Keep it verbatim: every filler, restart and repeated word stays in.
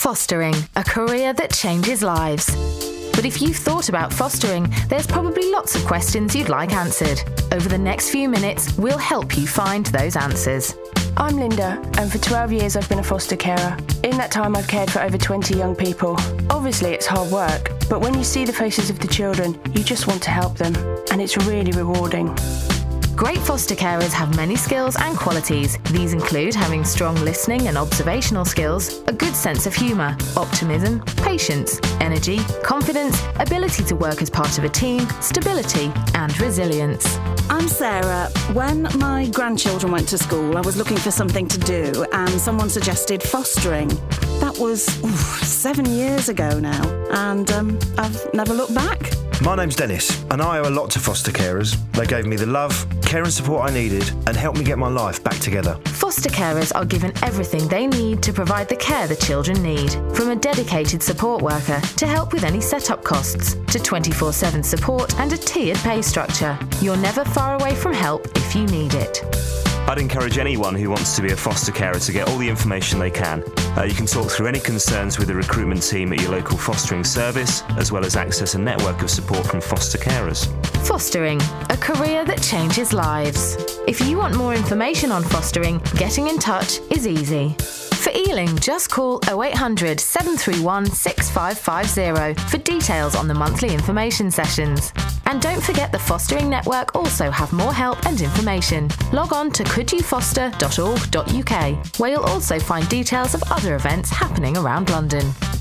Fostering, a career that changes lives. But if you've thought about fostering, there's probably lots of questions you'd like answered. Over the next few minutes, we'll help you find those answers. I'm Linda, and for twelve years I've been a foster carer. In that time I've cared for over twenty young people. Obviously it's hard work, but when you see the faces of the children, you just want to help them, and it's really rewarding. Great foster carers have many skills and qualities. These include having strong listening and observational skills, a good sense of humour, optimism, patience, energy, confidence, ability to work as part of a team, stability and resilience. I'm Sarah. When my grandchildren went to school, I was looking for something to do and someone suggested fostering. That was oof, seven years ago now, and um, I've never looked back. My name's Dennis, and I owe a lot to foster carers. They gave me the love, care and support I needed and helped me get my life back together. Foster carers are given everything they need to provide the care the children need, from a dedicated support worker to help with any set-up costs, to twenty-four seven support and a tiered pay structure. You're never far away from help if you need it. I'd encourage anyone who wants to be a foster carer to get all the information they can. Uh, you can talk through any concerns with the recruitment team at your local fostering service, as well as access a network of support from foster carers. Fostering, a career that changes lives. If you want more information on fostering, getting in touch is easy. For Ealing, just call oh eight hundred, seven three one, six five five zero for details on the monthly information sessions. And don't forget the Fostering Network also have more help and information. Log on to could you foster dot org dot U K, where you'll also find details of other events happening around London.